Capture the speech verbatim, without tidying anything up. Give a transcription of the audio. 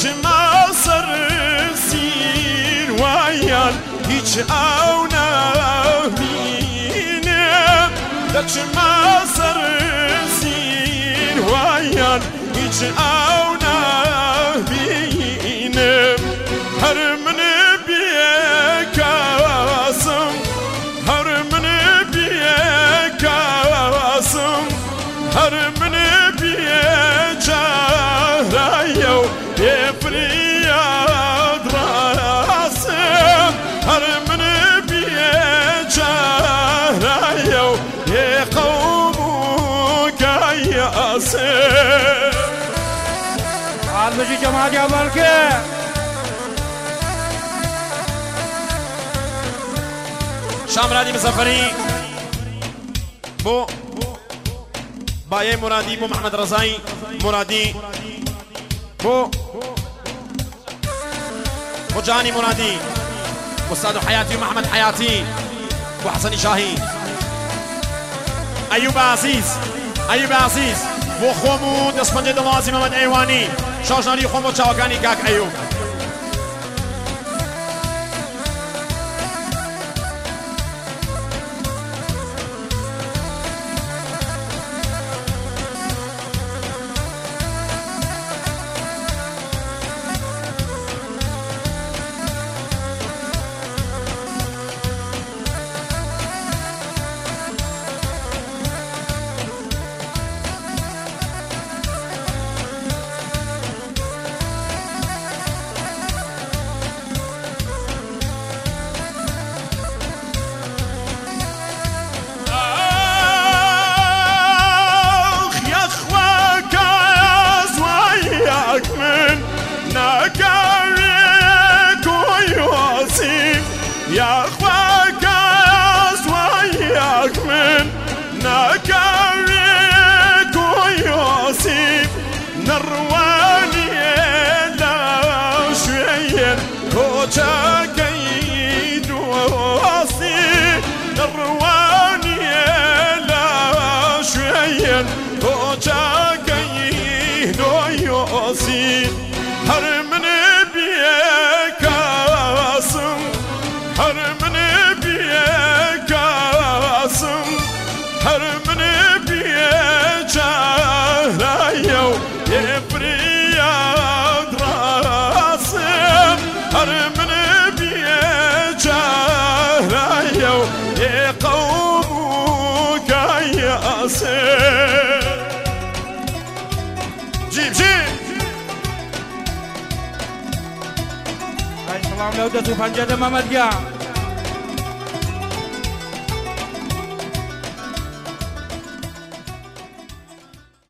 دچما سر سیروان هیچ او نبینم دچما سر سیروان هیچ او نبینم هر من بیکاسم هر من بیکاسم هر من بیچاره‌یو یفریاد راسم هر من بیچاره‌یو یقوم کایاسم حال بجی جماعت اول که شامرادی مسافری بو بايه مرادي بو محمد رزاي مرادي بو بو جاني مرادي بو استاذ حياتي ومحمد حياتي بو حسن شاهي ايوب عزيز ايوب عزيز بو خومو دسپنجه دوازی محمد ایوانی شاشناری خومو چاوکانی کاک ایوب يا اخواك وياك من نكاويك ويوسف نرواني لا شوية كوشا كيد وصيف نرواني لا شوية كوشا كيد ويوسف هرمن بيك عاصم هر من بیکاسم هر من بیچاره‌یو یفریاد راسم هر من بیچاره‌یو یقوم کایاسم جیب جیب سلام لودت و پنجه محمد گیا